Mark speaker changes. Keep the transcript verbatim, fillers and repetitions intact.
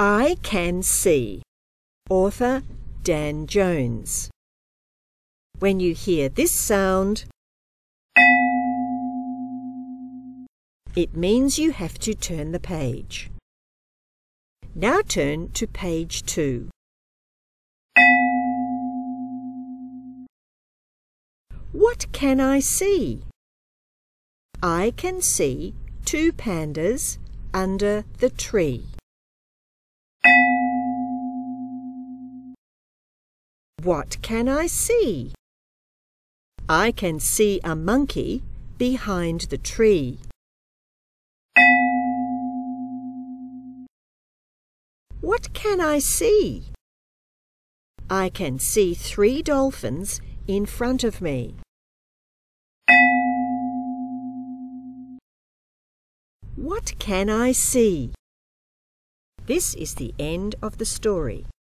Speaker 1: I can see. Author Dan Jones. When you hear this sound, it means you have to turn the page. Now turn to page two. What can I see? I can see two pandas under the tree. What can I see? I can see a monkey behind the tree. What can I see? I can see three dolphins in front of me. What can I see? This is the end of the story.